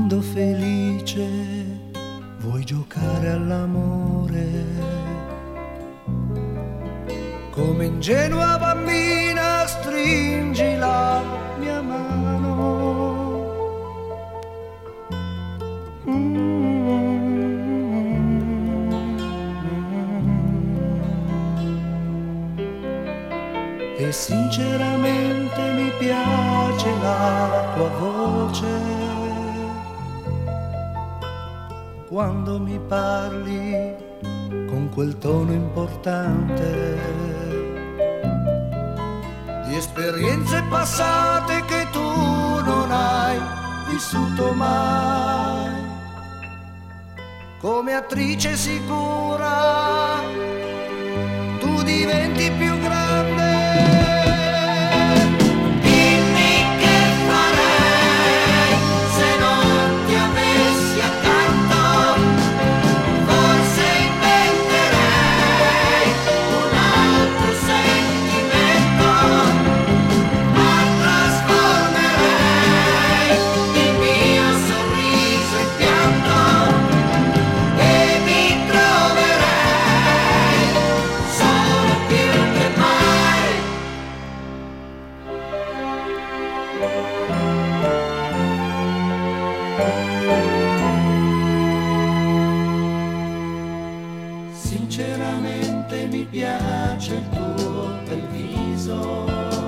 quando felice vuoi giocare all'amore, come ingenua bambina stringi la mia mano. E sinceramente mi piace la tua voce quando mi parli con quel tono importante di esperienze passate che tu non hai vissuto mai. Come attrice sicura tu diventi più grande. Sinceramente mi piace il tuo bel viso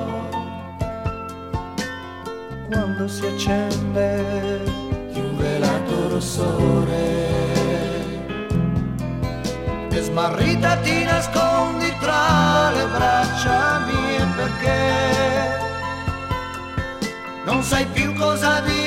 quando si accende di un velato rossore e smarrita ti nascondi tra le braccia mie perché non sai più cosa dire.